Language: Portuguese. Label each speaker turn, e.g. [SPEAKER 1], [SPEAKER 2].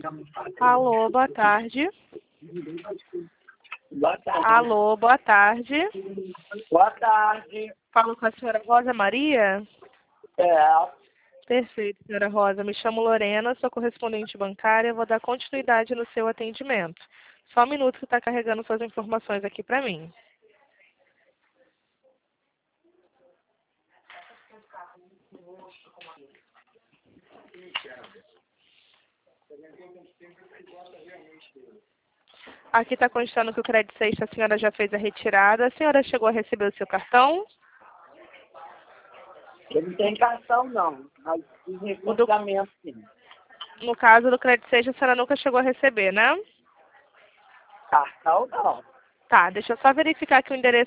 [SPEAKER 1] Alô, boa tarde.
[SPEAKER 2] Boa tarde.
[SPEAKER 1] Alô, boa tarde.
[SPEAKER 2] Boa tarde.
[SPEAKER 1] Falo com a senhora Rosa Maria?
[SPEAKER 2] É,
[SPEAKER 1] Perfeito, senhora Rosa. Me chamo Lorena, sou correspondente bancária. Vou dar continuidade no seu atendimento. Só um minuto que está carregando suas informações aqui para mim. Aqui está constando que o Crédito Sexta a senhora já fez a retirada. A senhora chegou a receber o seu cartão?
[SPEAKER 2] eu não tenho cartão não, mas fiz recrutamento sim.
[SPEAKER 1] No caso do Crédito Sexta, a senhora nunca chegou a receber, né?
[SPEAKER 2] Cartão não.
[SPEAKER 1] Tá, deixa eu só verificar aqui o endereço